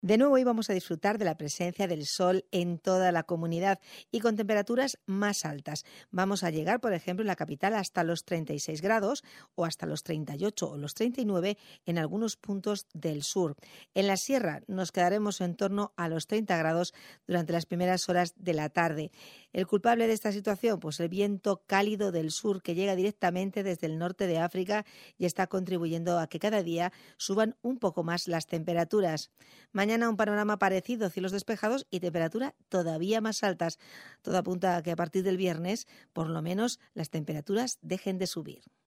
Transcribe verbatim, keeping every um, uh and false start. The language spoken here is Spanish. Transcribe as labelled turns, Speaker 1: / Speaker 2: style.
Speaker 1: De nuevo hoy vamos a disfrutar de la presencia del sol en toda la comunidad y con temperaturas más altas. Vamos a llegar, por ejemplo, en la capital hasta los treinta y seis grados o hasta los treinta y ocho o los treinta y nueve en algunos puntos del sur. En la sierra nos quedaremos en torno a los treinta grados durante las primeras horas de la tarde. ¿El culpable de esta situación? Pues el viento cálido del sur que llega directamente desde el norte de África y está contribuyendo a que cada día suban un poco más las temperaturas. Mañana Mañana un panorama parecido, cielos despejados y temperatura todavía más altas. Todo apunta a que a partir del viernes, por lo menos, las temperaturas dejen de subir.